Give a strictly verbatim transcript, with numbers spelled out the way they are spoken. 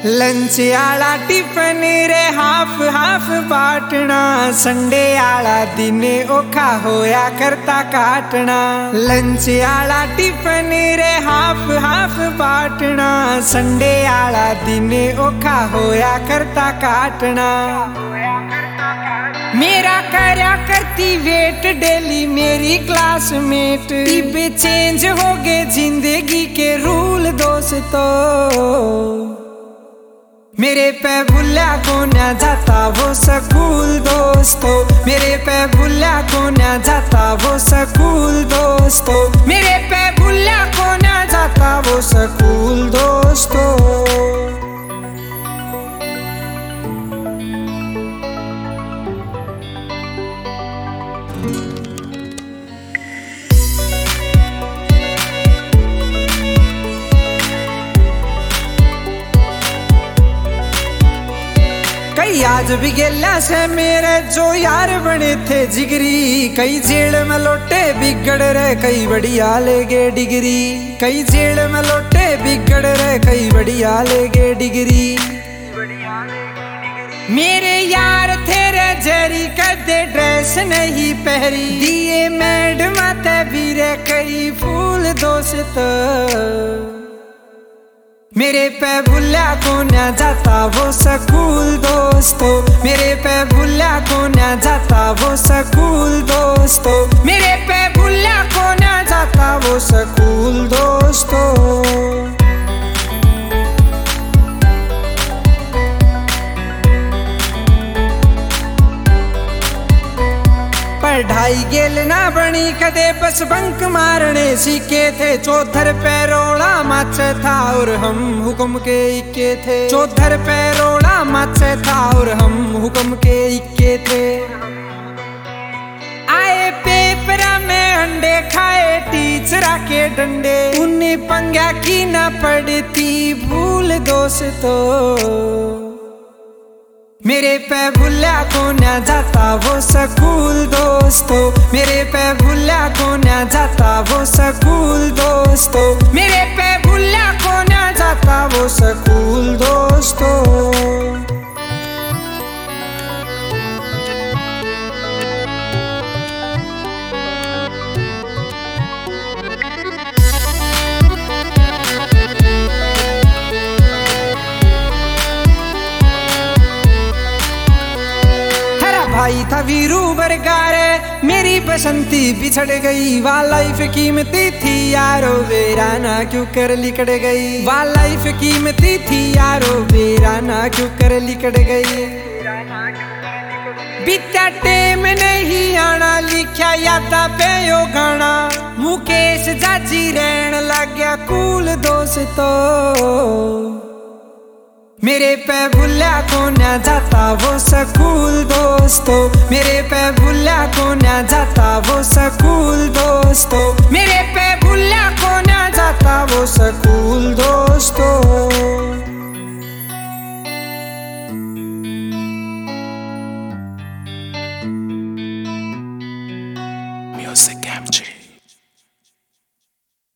Lunch आला tiffin रे half half बाटना, Sunday आला दिन औखा होया करता काटना। लंच आला टिफन रे हाफ हाफ बाटना, संडे आला दिन औखा होया करता काटना। मेरा करया करती वेट डेली मेरी क्लासमेट, टिब्बे चेंज हो गए जिंदगी के रूल दोस्तों। मेरे पे भूला को ना जाता वो स्कूल दोस्तों, मेरे पे भूला को ना जाता वो स्कूल दोस्तों, मेरे पे भूला को ना जाता वो स्कूल दोस्तों। कई आज भी गेला से मेरे जो यार बने थे जिगरी, कई जेल में लौटे बिगड़ रहे कई बढ़िया ले गए डिग्री, कई जेल में लौटे बिगड़ रहे कई बढ़िया ले गए डिग्री। मेरे यार थे रे जरी कदे ड्रेस नहीं पहरी, दिए मैडम ते भी रे कई फूल दोस्त। मेरे पे भूला को ना जाता वो स्कूल दोस्तों, मेरे पे भूला को ना जाता वो स्कूल दोस्तों, मेरे पे भूला को ना जाता वो स्कूल दोस्तों। पढ़ाई गेल ना बनी कदे बस बंक मारने सीखे थे, चौधर पे रोड़ा माच था और हम हुक्म के इक्के थे, चौधर पे रोड़ा माच था और हम हुक्म के इक्के थे। आए पेपर में अंडे खाए टीचरा के डंडे, उन्हें पंगा की ना पड़ती भूल दोस्तों। मेरे पे भूला को ना जाता वो स्कूल दोस्तों, मेरे पे भूला को ना जाता वो स्कूल दोस्तों, मेरे पे भूला को ना जाता वो स्कूल दोस्तों। भाई था वीरू बरगारे मेरी बसंती बिछड़ गई, वाह लाइफ कीमती थी यारो वीराना क्यों कर लिकड़ गई, वाह लाइफ कीमती थी यारो वीराना क्यों कर लिकड़ गई। बीता टेम नहीं आना लिखा यादा पे यो गाना, मुकेश जाजी रहन लग गया कूल दोस्तों। मेरे पे भूला को ना जाता वो स्कूल दोस्तों, मेरे पे भूला को ना जाता वो स्कूल दोस्तों, मेरे पे भूला को ना जाता वो स्कूल दोस्तों।